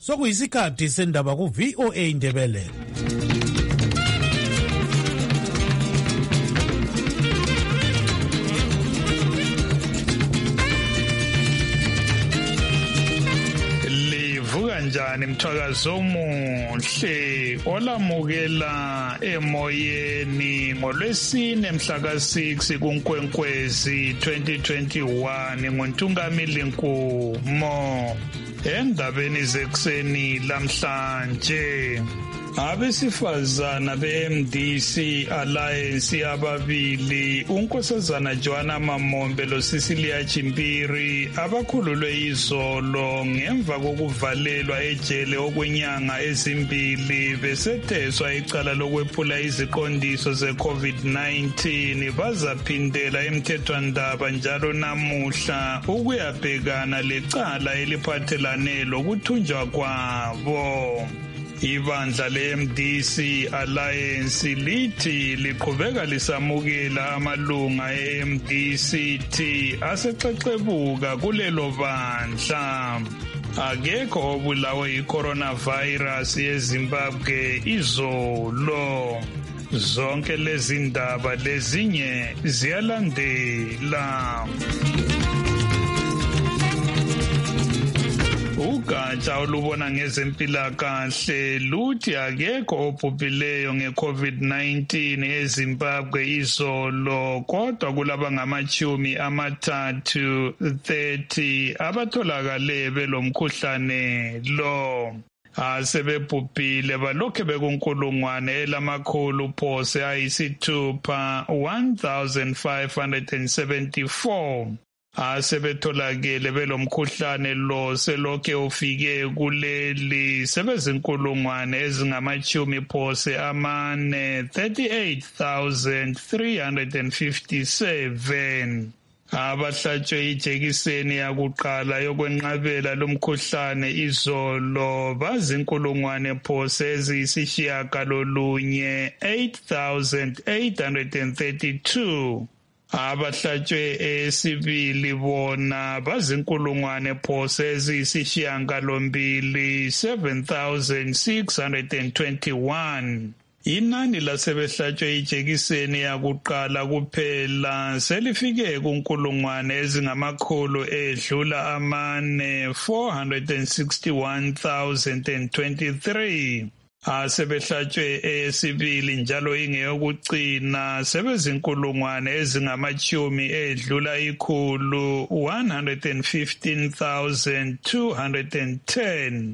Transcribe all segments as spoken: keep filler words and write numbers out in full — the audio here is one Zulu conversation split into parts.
sokuyisikhathi sendaba ku-V O A Ndebele. Njani mthakazo omuhle olamukela emoyeni ngolwesine mhla ka six kuNkwenkwezi twenty twenty-one ngoNtungamili Nkumo. Endabeni zekuseni lamhlanje abesifazana be-M D C Alliance ababili unkosazana Joanna Mamombe lo Cecilia Chimpiri abakhululwe izolo ngemva kokuvalelwa ejele okwenyanga ezimbili besetheswa icala lokwephula iziqondiso ze-COVID nineteen bazaphindela emthethwandaba njalo namuhla ukuyabhekana lecala eliphathelane lokuthunjwa kwabo. Ibandla le-M D C Alliance lithi liqhubeka lisamukela amalunga e-M D C T asexexebuka kulelo bandla. Akekho obulawe i-coronavirus eZimbabwe izolo. Zonke lezi ndaba lezinye ziyalandela. Ugatsha olubona ngezempilakahle luthi akekho obhubhileyo nge-COVID nineteen eZimbabwe izolo, kodwa kulaba ngamachumi amathathu thirty abatholakale belomkhuhlane lo. Asebebhubhile balokhe bekunkulungwane elamakhulu phose ayisithupha one thousand five hundred seventy-four. Asebetholakele belomkhuhlane lo selokhe ufike kuleli sebezinkulungwane ezingamachumi phose amane thirty-eight thousand three hundred fifty-seven. Abahlatshwe ijekiseni yakuqala yokwenqabela lomkhuhlane izolo bazinkulungwane phose eziyisishiyagalolunye eight thousand eight hundred thirty-two. Abahlatshwe esibili bona bazinkulungwane phose eziyisishiyagalombili seven thousand six hundred twenty-one. Inani lasebehlatshwe ijekiseni yakuqala kuphela selifike kunkulungwane ezingamakhulu edlula amane four hundred sixty-one thousand twenty-three. Asebehlatshwe esibili njalo ingeyokucina sebezinkulungwane ezingamachumi edlula ikhulu one hundred fifteen thousand two hundred ten.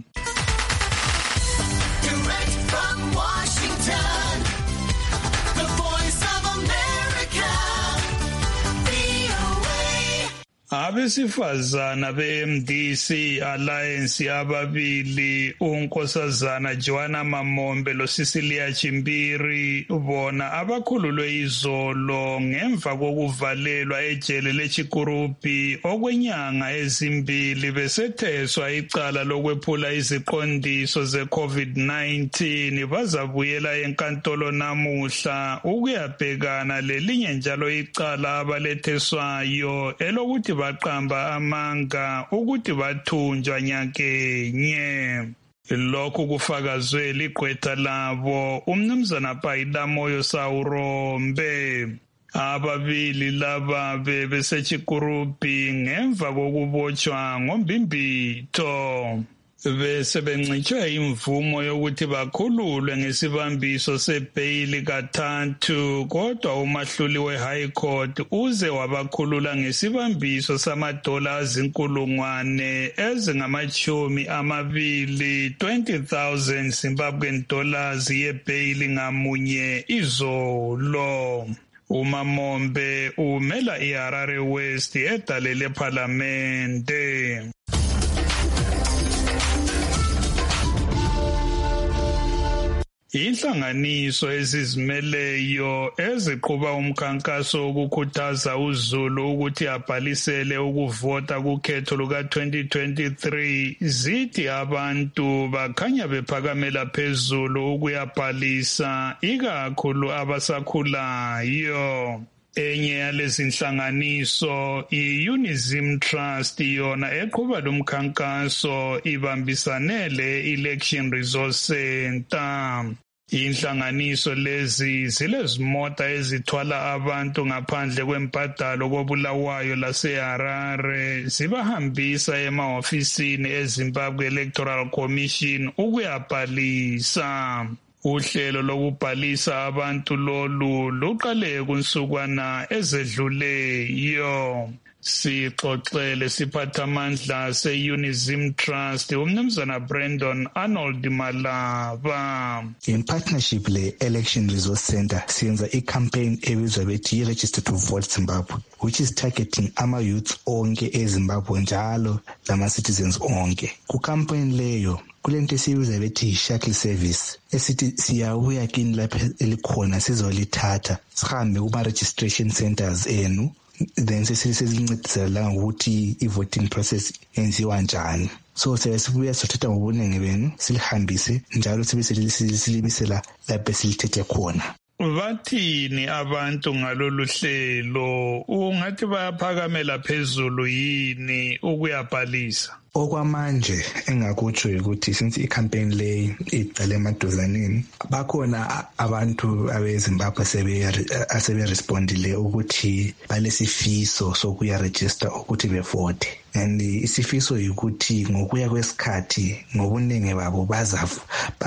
Direct from Washington, the Voice of America, V O A. Abesifazana be-M D C Alliance ababili unkosazana Joanna Mamombe lo Cecilia Chimpiri bona abakhululwe izolo ngemva kokuvalelwa ejele leChikurupi okwenyanga ezimbili besetheswa icala lokwephula iziqondiso ze-COVID nineteen bazabuyela enkantolo namuhla ukuyabhekana lelinye njalo icala abaletheswayo elokuthi baqamba amanga ukuthi bathunjwa nyakenye. Lokhu kufakazwe ligqwetha labo umnumzana Payilamoyo Sawurombe. Ababili laba bebeseChikurupi ngemva kokubotshwa ngombimbitho. Bese bencitshwe imvumo yokuthi bakhululwe ngesibambiso sebheyili kathathu, kodwa umahluli we-High Court uze wabakhulula ngesibambiso samadola azinkulungwane ezingamachumi amabili twenty thousand Zimbabwean dollars yebheyili ngamunye izolo. uMamombe umela iHarare West edalele parliamente. Inhlanganiso ezizimeleyo eziqhuba umkhankaso wokukhuthaza uZulu ukuthi abhalisele ukuvota kukhetho luka twenty twenty-three zithi abantu bakhanya bephakamela phezulu ukuyabhalisa ikakhulu abasakhulayo. Enye yalezi nhlanganiso i-Unizim Trust yona eqhuba lo mkhankaso ibambisane le-Election Resource Center. Inhlanganiso lezi zilezimota ezithwala abantu ngaphandle kwembadalo koBulawayo laseHarare zibahambisa emahofisini eZimbabwe Electoral Commission ukuyabhalisa. Uhlelo lokubhalisa abantu lolu luqale kunsukwana ezedluleyo. Sixoxele siphathamandla se-Unizim Trust umnumzana Brandon Arnold Malaba. In partnership le-Election Resource Center siyenza i-campaign ebizwa bethi Register to Vote Zimbabwe, which is targeting ama-youths onke eZimbabwe njalo lama-citizens onke. Ku-campaign leyo kulento esiyibiza bethi i-shuttle service esithi siyabuya kini lapha elikhona sizolithatha sihambe kuma-registration centers enu then sesilincedisela ukuthi i-voting process yenziwa njani. So sesibuya sothatha ngobuningi benu silihambise njalo sibe silimisela lapho silithethe khona. Bathini abantu ngalolu hlelo? Ungathi bayaphakamela phezulu yini ukuyabhalisa? Okwamanje engakutsho ukuthi since i-campaign le iqale emaduzaneni bakhona abantu abeZimbabwe asebe respondile ukuthi balesifiso sokuya register ukuthi bevote, and isifiso ukuthi ngokuya kwesikhathi ngobuningi babo bazafu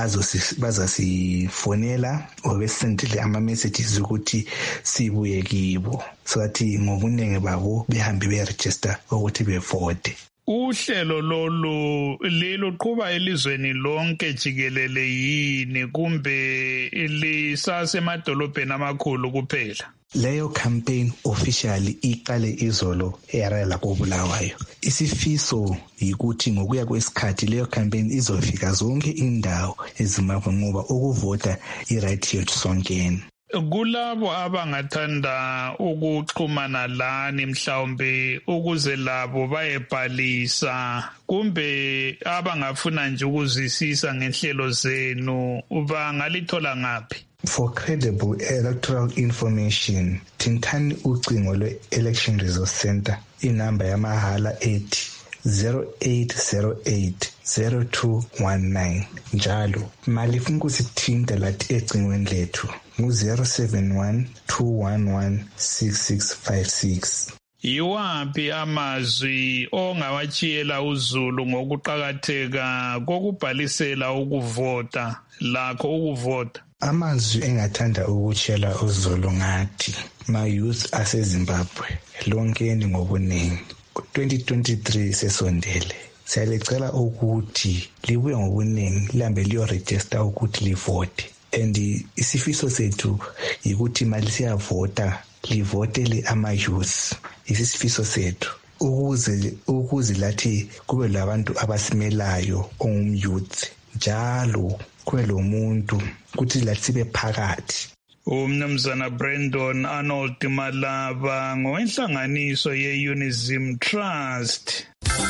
bazasifonela obesendile ama messages ukuthi sibuye kibo, so that ngobuningi babo behambe be register ukuthi bevote. Uhlelo lolu liluqhuba elizweni lonke jikelele yini kumbe lisasemadolobheni amakhulu kuphela? Leyo campaign officially iqale izolo eRela koBulawayo. Isifiso yikuthi ngokuya kwesikhathi leyo campaign izofika zonke indawo eZimbabwe ngoba ukuvota i-right yethu sonkeni. Kulabo abangathanda ukuxhumana lani mhlawumbe ukuze labo bayebhalisa kumbe abangafuna nje ukuzwisisa ngenhlelo zenu bangalithola ngaphi? For credible electoral information, thintani ucingo lwe-Election Resource Center inamba yamahala ethi zero eight zero eight zero two one nine. Njalo mali funa ukusithinta lathi ecingweni lethu ngu zero seven one two one one six six five six. Yiwaphi amazwi ongawatshiyela uZulu ngokuqhakatheka kokubhalisela ukuvota lakho ukuvota? Amazwi engathanda ukutshela uZulu ngathi ma youth aseZimbabwe lonkeni ngobuningi. twenty twenty-three sesondele. Siyalecela ukuthi libuye ngobuningi lihambe liyoregister ukuthi livote. And isifiso sethu yikuthi mali siyavota livotele ama-youth. Isisifiso sethu ukuze ukuze lathi kube labantu abasimelayo ongumyouth njalo kube lo muntu ukuthi lathi sibe phakathi. Umnumzana Brandon Arnold Malaba ngowenhlanganiso ye-Unizim Trust.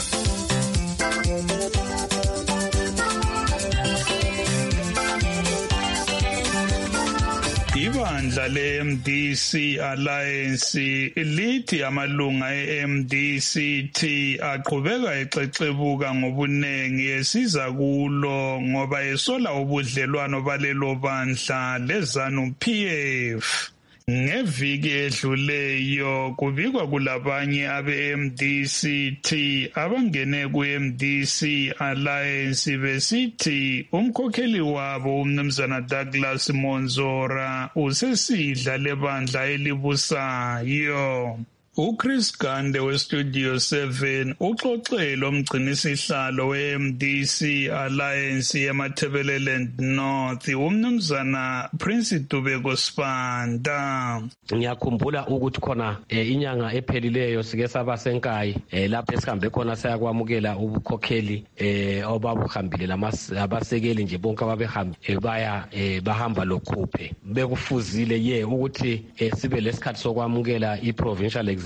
Ibandla le-M D C Alliance lithi amalunga e-M D C T aqhubeka exexebuka ngobunengi esiza kulo ngoba esola ubudlelwano balelo bandla leZANU P F. Ngeviki edluleyo kubikwa kulabanye abe-M D C T abangene ku-M D C Alliance besithi umkhokheli wabo umnumzana Douglas Monzora usesidla lebandla elibusayo. uChris Gande weStudio seven uxoxele umgcinisihlalo we-M D C Alliance yeMatabeleland North umnumzana Prince Dubeko Spanda. Ngiyakhumbula ukuthi khona inyanga ephelileyo sike saba senkayi lapho esihambe khona sayakwamukela ubukhokheli obabuhambile labasekeli nje bonke ababehambe baya bahamba lokhuphe bekufuzile ye ukuthi sibe lesikhathi sokwamukela iprovincial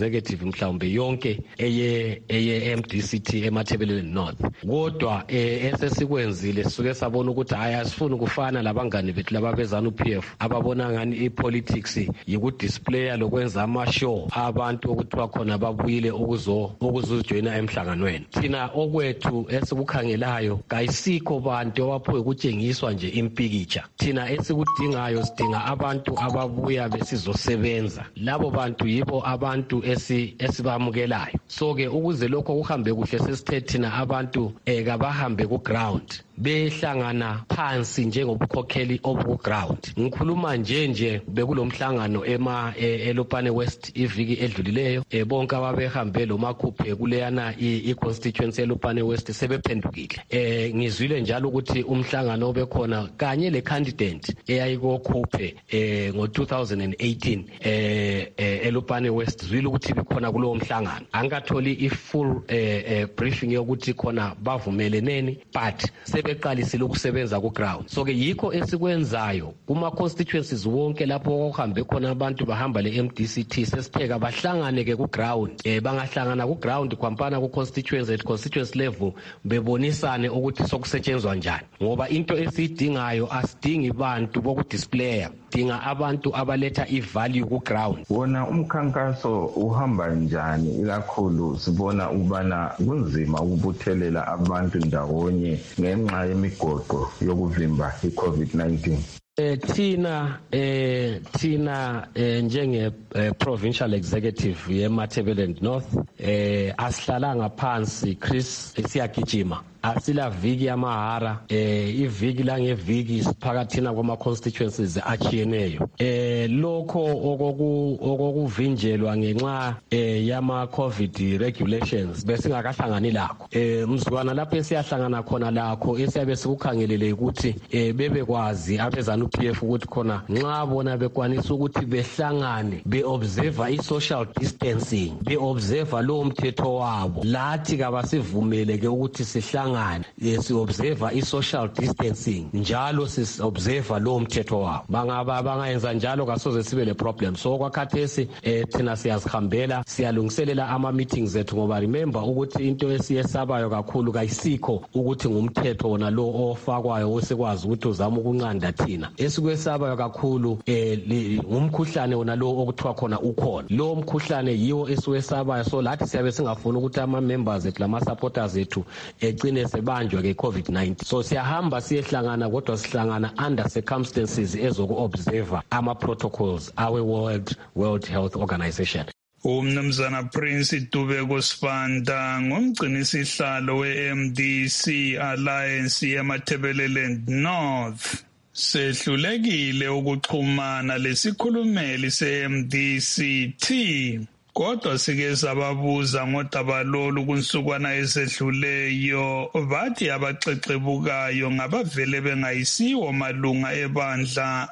executive mhlawumbe yonke eye eye M D C T eMatabeleland North kodwa esesikwenzile sisuke sabona ukuthi hayi asifuni kufana labangani bethu laba bezanu P F ababona ngani ipolitics yikudisplaya lokwenza ama show abantu okuthiwa khona babuyile ukuzo ukuzojoina emhlanganweni thina okwethu esikukhangelayo kayisikho bantu abaphoye ukutshengiswa nje impikitsha thina esikudingayo sidinga abantu ababuya besizosebenza labo bantu yibo abantu esi esibamukelayo so ke ukuze lokho kuhambe kuhle sesithe thina abantu eka bahambe ku ground behlangana phansi njengobukhokheli obuku ground ngikhuluma nje nje bekulomhlangano ema eLupane West iviki edlulileyo bonke ababehambe lo makhuphe kuleyana iconstituency eLupane West sebephendukile eh ngizwile njalo ukuthi umhlangano obekhona kanye le candidate eyayikokhuphe eh ngo two thousand eighteen eh eLupane West zwile ukuthi bikhona kulowo mhlangano angatholi ifull eh briefing yokuthi khona bavumeleneni but sebeqalisile ukusebenza ku ground so ke yikho esikwenzayo kuma constituencies wonke lapho okuhambe khona abantu bahamba le M D C T sesitheka bahlangane ke ku ground eh bangahlangana ku ground kwampana ku constituency at constituency level bebonisane ukuthi sokusetshenzwa njani ngoba into esidingayo asidingi bantu bokudisplaya dinga abantu abaletha ivalue ku ground wona umkhankaso uhamba njani ikakhulu sibona ubana kunzima ukubuthelela abantu ndawonye ngenxa yemigoqo yokuvimba iCovid nineteen Eh thina eh thina njenge provincial executive yeMatabeleland North eh asihlalanga phansi Chris esiyagijima asila viki yamahara eh iviki la ngeviki siphakathina kwama constituencies achiyeneyo eh lokho okoku okokuvinjelwa ngenxa eh yama COVID regulations besingakahlangani lakho eh mzukwana lapho esiyahlangana khona lakho esiyabe sikukhangelele ukuthi eh bebekwazi abezanu P F ukuthi khona nxa bona bekwanisa ukuthi behlangane beobserve i-social distancing beobserve lo mthetho wabo lathi kabasivumele ke ukuthi sihlangane si observe i-social distancing njalo si observe lo mthetho wabo bangaba bangayenza njalo kasoze sibe le problem so kwakhathesi eh thina siyazihambela siyalungiselela ama meetings ethu ngoba remember ukuthi into esiyesabayo kakhulu kayisikho ukuthi ngumthetho wona lo ofakwayo osekwazi ukuthi uzama ukunqanda thina esikwesabayo kakhulu eh ngumkhuhlane wona lo okuthiwa khona ukhona lo mkhuhlane yiwo esiwesabayo so lathi siyabe singafuni ukuthi ama members ethu lama supporters ethu egcine sebanjwa ke COVID nineteen so siyahamba siyehlangana kodwa sihlangana under circumstances ezokuobserve ama protocols awe World World Health Organization. Umnumzana Prince Dubeko Sibanda ngumgcinisihlalo we-M D C Alliance yeMatabeleland North sehlulekile ukuxhumana lesikhulumeli se-M D C T kodwa sike sababuza ngodaba lolu kunsukwana esedluleyo bathi abacecebukayo ngabavele bengayisiwo malunga ebandla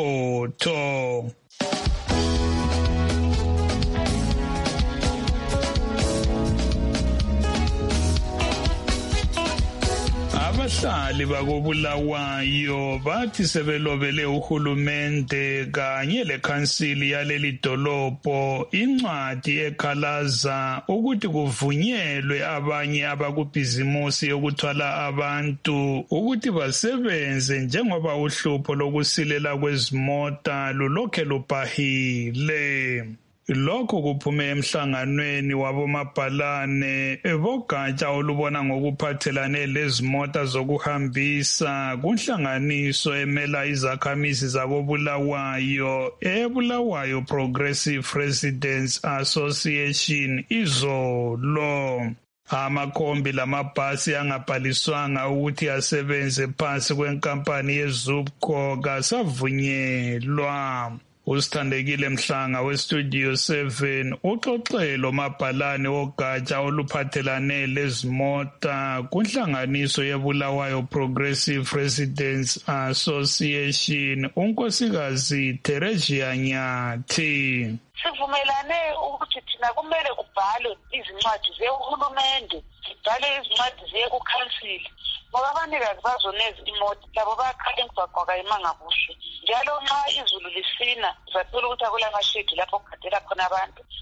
aqotho. Abahlali bakobulawayo bathi sebelobele uhulumende kanye lekhansili yaleli dolobho incwadi ekhalaza ukuthi kuvunyelwe abanye abakubhizimusi yokuthwala abantu ukuthi basebenze njengoba uhlupho lokusilela kwezimota lulokhe lubhahile. Lokho kuphume emhlanganweni wabomabhalane ebogatsha olubona ngokuphathelane lezimota zokuhambisa kunhlanganiso emela izakhamizi zakobulawayo eBulawayo Progressive Residents Association izolo. Amakhombi lamabhasi angabhaliswanga ukuthi asebenze phansi kwenkampani yeZupco kasavunyelwa. Usithandekile Mhlanga weStudio seven uxoxelo mabhalane ogatsha oluphathelane lezimota kunhlanganiso yeBulawayo Progressive Residents Association unkosikazi Teresia Nyathi. Sivumelane ukuthi thina kumele kubhalwe izincwadi zehulumende zibhale izincwadi zekukhansili ngoba abanikazi bazoneza imoto labo bayakhala emgwaqo kayimangabushe njalo nxa izulu lisina zathola ukuthi akulamashedi lapho kugadela khona abantu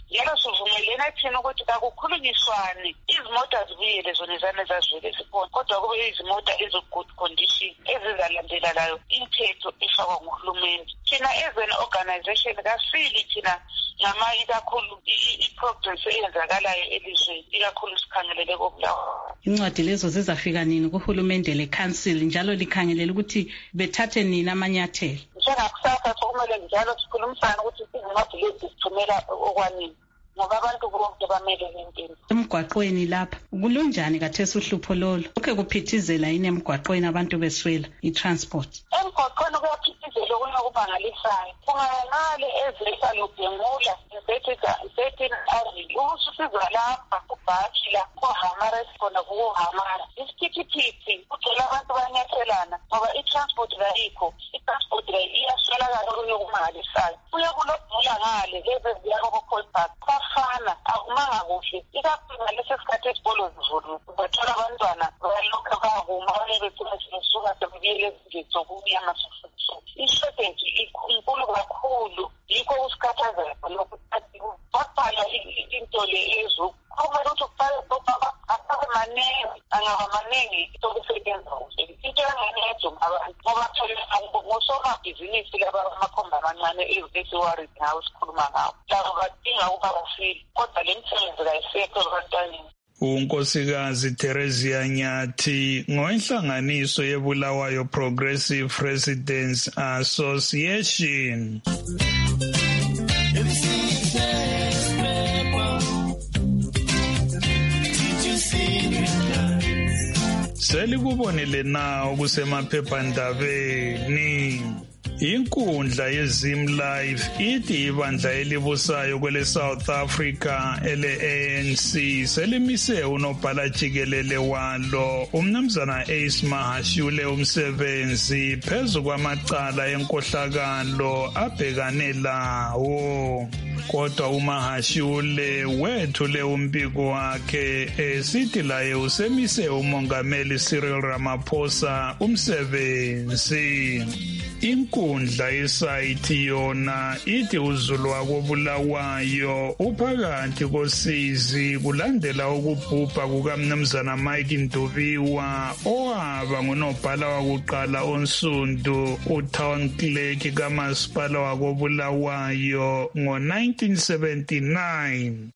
njalo sivumelene thina ukuthi kakukhulunyiswane izimota zibuyele zona izane zazivele zikhona kodwa kube izimota ezi-good condition ezizalandela layo imithetho efakwa nguhulumende. Thina as an organization kasili thina ngama ikakhulu i-progress eyenzakalayo elizweni ikakhulu sikhangelele koBulawayo. Incwadi lezo zizafika nini kuhulumende le-council njalo likhangelela ukuthi bethathe nini amanyathelo? Njengakusasa sokumele njalo sikhulumisane ukuthi izincwadi lezi sithumela okwanini ngoba abantu bonke bamele lempilo. Emgwaqweni lapha kulunjani kathesi uhlupho lolo? Lokho kuphithizela yini emgwaqweni abantu beswela i-transport? Emgwaqweni kuyaphithizela okuna kubangalisayo. Kungangale ezisa lobhengula isethi azili ususiza lapha kubhashi la kuhamara esikhona kuhamara. Isiphithiphithi kugcwele abantu banyathelana ngoba i-transport kayikho. I-transport iyaswelakala okuyokumangalisayo. Kuya kulobhula ngale lezi ziyakokho-Colbert. Fana akumanga kuhle ikakhulu ngalesi sikhathi esibolo zivulu bathola abantwana bayalokha bahuma bethola sebesuka sebuyele ezingeni zokubuya amasufusu. I-shortage inkulu kakhulu yikho kusikhathaza lokhu babhala into le ezu kumele ukuthi kubhale asabe maningi angaba maningi sokusebenza kuhle into yanganedo abantu ngoba thola ngosomabhizinisi laba amakhomba amancane esiwarid ngawo sikhuluma ngawo labo badinga ukuba bafile kodwa le msebenzi kayisekho ebantwaneni. uNkosikazi Theresia Nyathi ngoinhlanganiso yeBulawayo Progressive Residents Association. Selikubonile na okusemaphephandabeni. Inkundla yeZim Live ithi ibandla elibusayo kwele South Africa ele-A N C selimise unobhala jikelele walo umnumzana Ace Mahashule umsebenzi phezu kwamacala enkohlakalo abhekane lawo. Kodwa uMahashule wethule umbiko wakhe esithi laye usemise umongameli Cyril Ramaphosa umsebenzi. Inkundla yesayithi yona ithi uZulu wakoBulawayo uphakathi kosizi kulandela ukubhubha kukaMnumzana Mike Ndubiwa owaba ngunobhala wakuqala onsundu uTown Clerk kaMasipala wakoBulawayo ngo nineteen seventy-nine.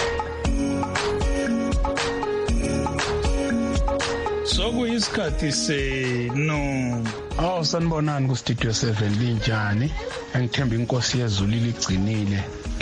Sokuyisikhathi senu. Awu sanibonani ku Studio seven linjani? Engithemba inkosi yezulu iligcinile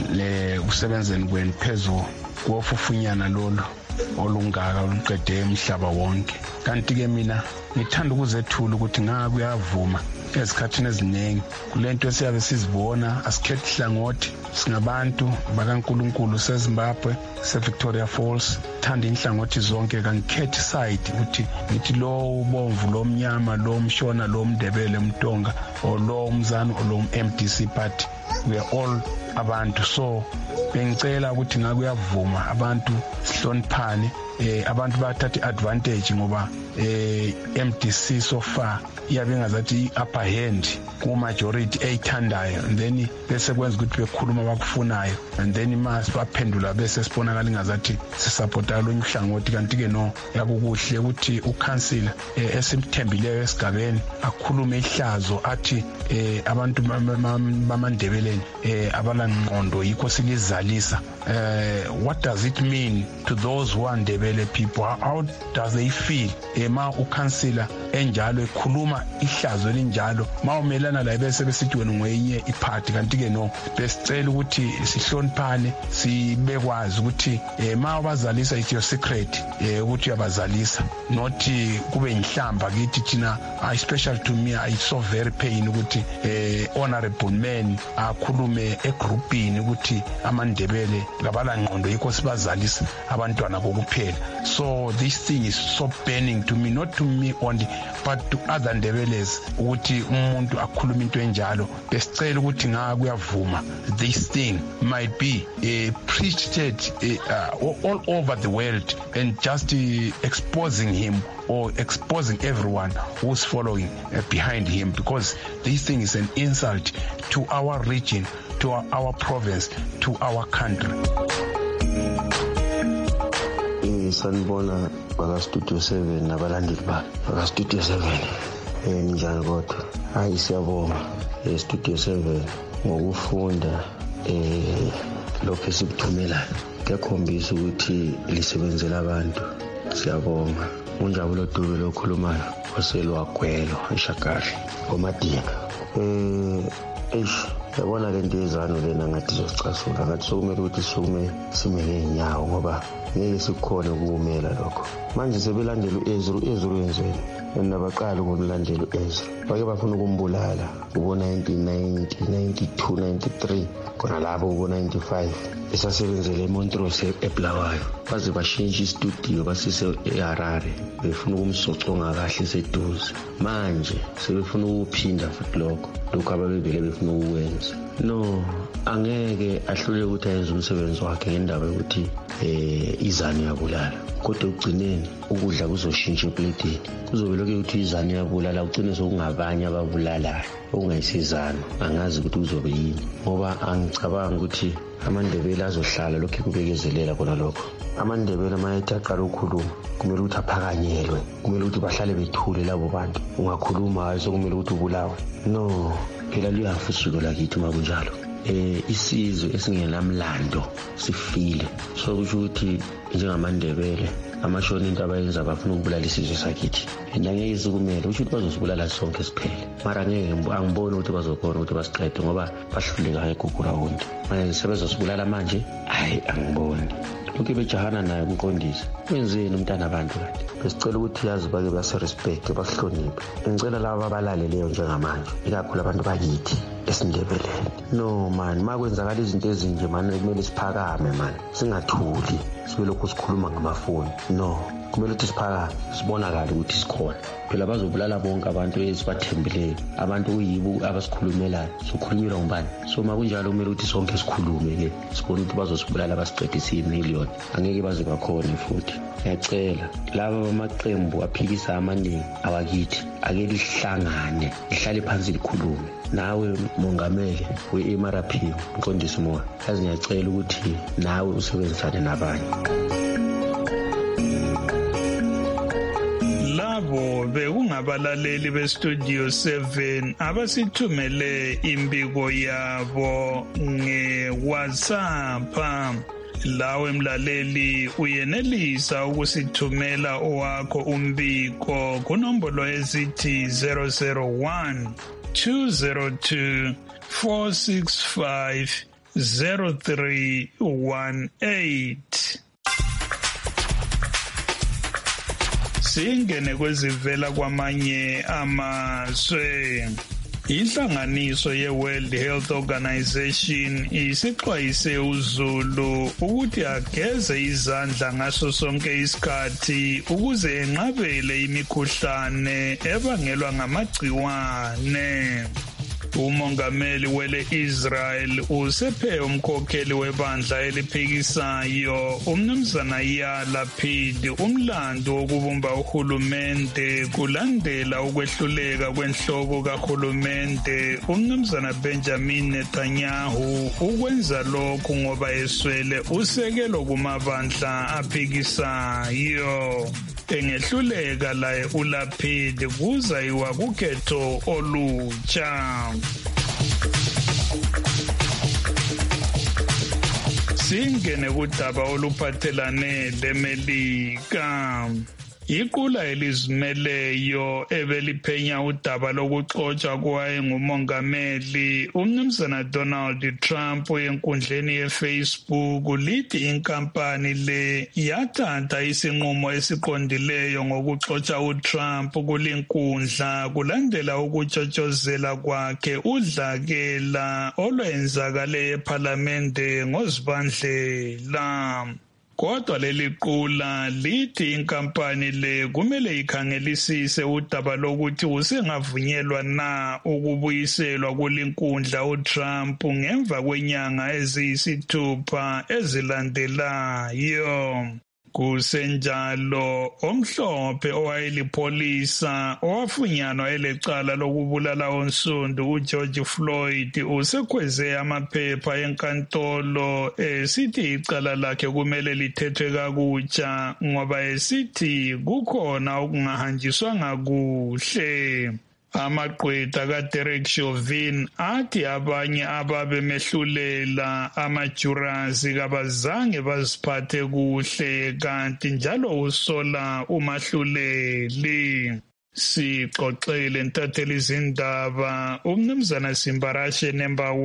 le usebenzeni kwenu phezulu kofufunyana lolu olungaka oluqede emhlaba wonke. Kanti ke mina ngithanda ukuzethula ukuthi ngabe uyavuma ezikhathini eziningi kulento esiyabe sizibona asikhethi hlangothi singabantu bakaNkulunkulu seZimbabwe seVictoria Falls thanda inhlangothi zonke kangikhethi side ukuthi ngithi lo ubomvu lo mnyama lo mshona lo mndebele mtonga o lo umzana o lo M D C party we are all abantu. So bengicela ukuthi ngabe uyavuma abantu sihloniphane eh abantu bathatha advantage ngoba eh M D C so far iyabe ngazathi upper hand ku majority eyithandayo and then bese kwenza ukuthi bekhuluma bakufunayo and then mas baphendula bese sibonakala ngazathi sisupporta lo nhlangothi kanti ke no yakukuhle ukuthi ucouncil esimthembileyo esigabeni akhulume ihlazo athi eh abantu bamandebeleni eh abalangqondo yikho silizalisa. Uh, what does it mean to those who are Ndebele people? How, how does they feel? Ema ukansila enjalo ekhuluma ihlazo elinjalo mawumelana la bese besithi wena ngwenye iparty kanti ke no besicela ukuthi sihloniphane sibekwazi ukuthi ema abazalisa it's your secret ukuthi uyabazalisa not kube inhlamba kithi thina especially to me I so very pain ukuthi honorable men akhulume egroupini ukuthi amandebele ngabala ngqondo yikho sibazalisa abantwana kokuphela. So this thing is so burning to me, not to me only but to other Ndebelezi ukuthi umuntu akhuluma into enjalo. Besicela ukuthi nga kuyavuma this thing might be uh, preached uh, all over the world and just uh, exposing him or exposing everyone who's following uh, behind him, because this thing is an insult to our region, to our, our province, to our country. Sanibona baka Studio seven nabalandeli ba baka Studio seven eh njani kodwa hayi siyabonga eh Studio seven ngokufunda eh lokho esikuthumela kuyakhombisa ukuthi lisebenzela abantu siyabonga unjabulo Dube lokhulumayo oselwagwelo eshakali omadinga eh eish yabona le ndezano lena ngathi zocasula ngathi sokumele ukuthi sukume simele inyawo ngoba ngeke sikhona ukumela lokho manje sebelandela uEzra uEzra wenzweni nabaqala ukumlandela uEzra bake bafuna ukumbulala ubo nineteen ninety ninety-two ninety-three khona lapho ubo ninety-five esasebenzele eMontrose eBulawayo baze bashintsha istudio basise eHarare befuna ukumsoconga kahle seduze manje sebefuna ukuphinda futhi lokho lokho ababevele befuna ukwenza no angeke ahlule ukuthi ayenze umsebenzi wakhe ngendaba yokuthi eh izani yabulala kodwa ugcineni ukudla kuzoshintsha eplateni kuzobe lokho ukuthi izani yabulala ugcine sokungabanye ababulalayo okungayisizana angazi ukuthi kuzobe yini ngoba angicabanga ukuthi amandebele azohlala lokho kubekezelela kona lokho amandebele amayethi aqala ukukhuluma kumele ukuthi aphakanyelwe kumele ukuthi bahlale bethule labo bantu ungakhuluma sokumele ukuthi ubulawe no phela liyafa usiko lakithi makunjalo eh isizwe esingenamlando sifile so kusho ukuthi njengamandebele amashoni into abayenza abafuna ukubulala isizwe sakithi ngeke izikumele usho ukuthi bazosibulala sonke siphele mara ngeke angiboni ukuthi bazokhona ukuthi basiqede ngoba bahluleka ngegugula wonke manje sebezosibulala manje hayi angiboni lokho bejahana naye umqondisi wenzeni umntana abantu kanti besicela ukuthi yazi bake base respect basihloniphe ngicela laba abalaleleyo njengamanje ikakhulu abantu bakithi esindebeleni no man makwenzakala izinto ezinje manje kumele siphakame man singathuli sibe lokho sikhuluma ngamafoni no kumele ukuthi siphakame sibonakala ukuthi sikhona phela bazobulala bonke abantu esibathembileyo abantu uyibo abasikhulumelayo sokhulumela ngubani so makunjalo kumele ukuthi sonke sikhulume ke sibone ukuthi bazosibulala basiqedisa imillion angeke baze bakhona futhi ngiyacela laba bamaqembu aphikisa amaningi awakithi ake lihlangane lihlale phansi likhulume nawe mongameli we-M R P umqondisi moya yazi ngiyacela ukuthi nawe usebenzisane nabanye labo bekungabalaleli beStudio seven abasithumele imbiko yabo ngeWhatsApp lawe mlaleli uyenelisa ukusithumela owakho umbiko kunombolo ezithi zero zero one two zero two four six five zero three one eight. Singene kwezivela kwamanye amazwe. Inhlanganiso ye-World Health Organization isixwayise uZulu ukuthi ageze izandla ngaso sonke isikhathi ukuze enqabele imikhuhlane ebangelwa ngamagciwane. Umongameli wele Israel usephe umkhokheli webandla eliphikisayo umnumzana Yair Lapid umlando wokubumba uhulumende kulandela ukwehluleka kwenhloko kahulumende umnumzana Benjamin Netanyahu ukwenza lokhu ngoba eswele usekelo kumabandla aphikisayo. Engehluleka laye uLapid kuzayiwa kukhetho olutsha. Singene kudaba oluphathelane leMelika. Iqula elizimeleyo ebeliphenya udaba lokuxotsha kwaye ngumongameli umnumzana Donald Trump enkundleni yeFacebook lithi inkampani le yathatha isinqumo esiqondileyo ngokuxotsha uTrump kulinkundla kulandela ukutshotshozela kwakhe udlakela olwenzakale eParliamente ngoZibandlela. Kodwa leli qula lithi inkampani le kumele ikhangelisise udaba lokuthi usengavunyelwa na ukubuyiselwa kulinkundla uTrump ngemva kwenyanga eziyisithupha ezilandelayo. Kusenjalo omhlophe owayelipholisa owafunyanwa elecala lokubulala onsundu uGeorge Floyd usekhweze amaphepha enkantolo esithi icala lakhe kumele lithethwe kakutsha ngoba esithi kukhona okungahanjiswanga kuhle. Amaqweta kaDerek Chauvin athi abanye ababemehlulela amajurasi kabazange baziphathe kuhle kanti njalo usola umahluleli. Sixoxele ntatheli izindaba umnumzana Simbarashe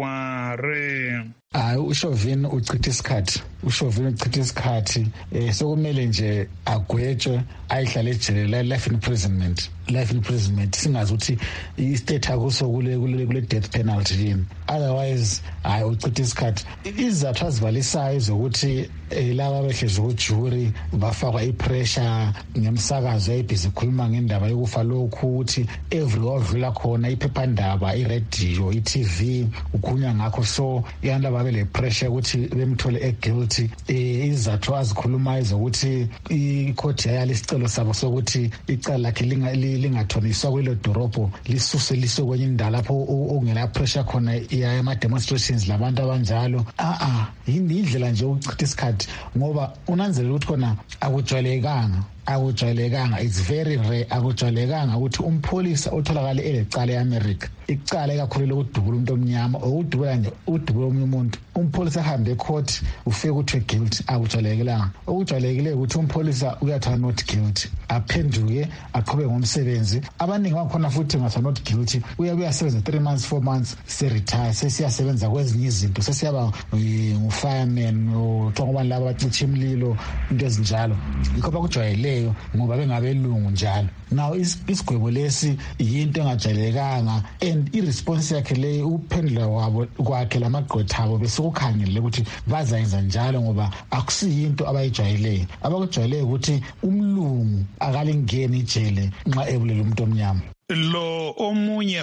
Nembaware. Hayi uShauvin uchitha isikhathi uShauvin uchitha isikhathi eh sokumele nje agwetshwe ayihlale ejele life imprisonment life imprisonment singazi ukuthi istate akuso kule kule death penalty yini. Otherwise hayi uchitha isikhathi. Izathu azivalisayo zokuthi laba behlezi kujury bafakwa ipressure ngemsakazo ebhizi khuluma ngendaba yokufa lokhu ukuthi every odlula khona iphephandaba iradio iTV ukunya ngakho so yanda babe le pressure ukuthi bemthole eguilty. Izathu azikhulumayo zokuthi icourt yayalisicelo sabo sokuthi icala lakhe lingathoniswa kwelo dorobho lisuse liswe kwenye indawo lapho okungela pressure khona iya ama demonstrations labantu abanjalo. Ah ah indlela nje ukuchitha isikhathi ngoba unanzelela ukuthi khona akujwayelekanga akujwayelekanga it's very rare akujwayelekanga ukuthi umpholisa otholakala elecala eAmerica icala kakhulu lokudubula umuntu omnyama okudubula nje udubula omunye umuntu umpholisa ahambe ecourt ufike ukuthi guilty akujwayelekanga. Okujwayelekile ukuthi umpholisa uyathiwa not guilty aphenduke aqhube ngomsebenzi. Abaningi bakhona futhi ngathiwa not guilty uyabuya sebenza three months four months se retire sesiyasebenza kwezinye izinto sesiyaba ngu-fireman uthoba laba bacithi imlilo into ezinjalo. Yikho bakujwayeleyo ngoba bengabelungu njalo. Now isigwebo lesi yinto engajwayelekanga and irresponse yakhe le uphendula wabo kwakhe lamagqwetha abo besukukhangelele ukuthi bazayenza njalo ngoba akusiyinto abayijwayeleyo. Abakujwayeleyo ukuthi umlungu akalingeni ijele nxa ebulela umuntu omnyama. Lo omunye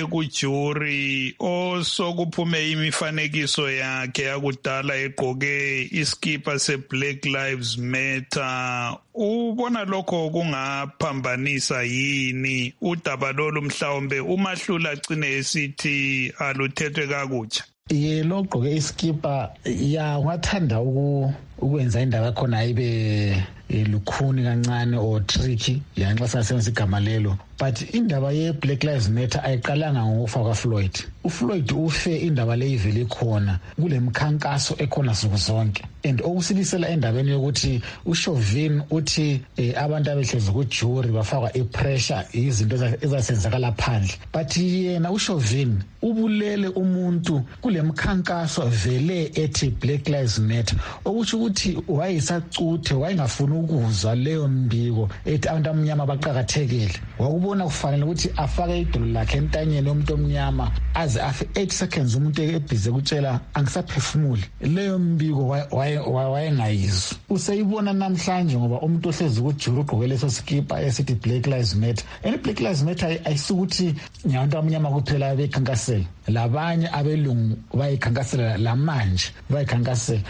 owayekujuri osokuphume imifanekiso yakhe yakudala egqoke iskipa se-Black Lives Matter ubona lokho kungaphambanisa yini udaba lolu mhlawumbe umahlula agcine esithi aluthethwe kakutsha? Ye lo gqoke iskipa ya wathanda ukwenza indaba yakhona ibe lukhuni kancane or tricky yanxa sasebenzisa igama lelo. But indaba ye Black Lives Matter ayiqalanga ngokufa kwaFloyd. uFloyd ufe indaba le ivele khona kule mkhankaso ekhona suku zonke and okusilisela endabeni yokuthi uShauvin uthi eh, abantu abehlezi kujury bafakwa ipressure izinto ezasenzakala phandle. But yena uShauvin ubulele umuntu kule mkhankaso vele ethi Black Lives Matter okuthi ukuthi wayesacuthe wayengafuna ukuzwa leyo mbiko ethi abantu amnyama baqhakathekile. Wakubona kufanele ukuthi afake idolo lakhe entanyeni yomuntu omnyama aze afe eight seconds umuntu ebhize kutshela angisaphefumuli. Leyo mbiko wayengayizwa. Useyibona namhlanje ngoba umuntu ohlezi kujuru ugqoke leso skipa esithi Black Lives Matter. And Black Lives Matter ayisukuthi nyabantu amnyama kuphela bekhankasela labanye abelungu bayikhankasela lamanje bayikhankasela.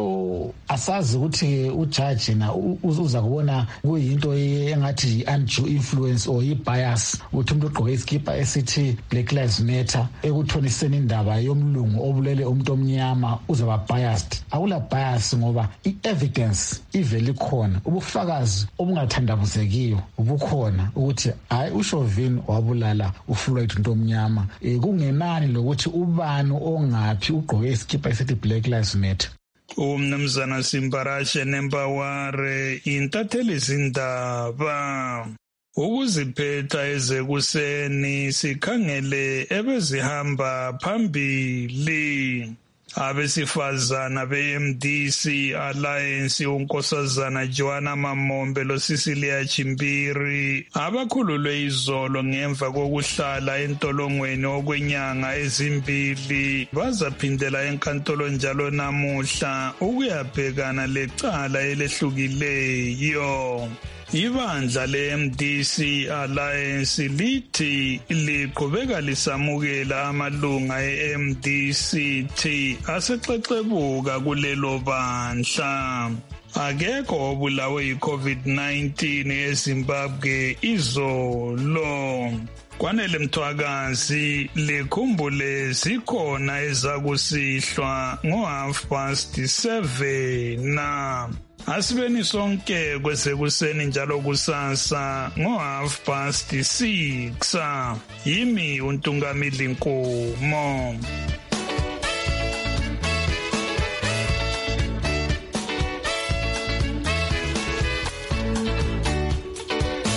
So asazi ukuthi ujudge na uza kubona kuyinto engathi undue influence or i-bias ukuthi umuntu ogqoke iskipa esithi Black Lives Matter ekuthoniseni indaba yomlungu obulele umuntu omnyama uzaba biased. Akula bias ngoba i-evidence ivele khona ubufakazi obungathandabuzekiyo ubukhona ukuthi hayi uShauvin wabulala uFloyd umuntu omnyama. E, kungenani lokuthi ubani ongaphi ugqoke iskipa esithi Black Lives Matter. Umnumzana Simbarashe Nembaware intatheli izindaba. Ukuziphetha ezekuseni sikhangele ebezihamba phambili abesifazana be-M D C Alliance unkosazana Joanna Mamombe lo Cecilia Chimbiri abakhululwe izolo ngemva kokuhlala entolongweni okwenyanga ezimbili bazaphindela enkantolo njalo namuhla ukuyabhekana lecala elehlukileyo. Ibandla le-M D C Alliance lithi liqhubeka lisamukela amalunga e-M D C T asexexebuka kulelo bandla. akekho obulawe yi-COVID nineteen eZimbabwe izolo. Kwanele Mthwakazi likhumbule zikhona ezakusihlwa ngo half past seven na asibeni sonke kwesekuseni njalo kusasa ngo half past six. Yimi uNtungamili Nkomo.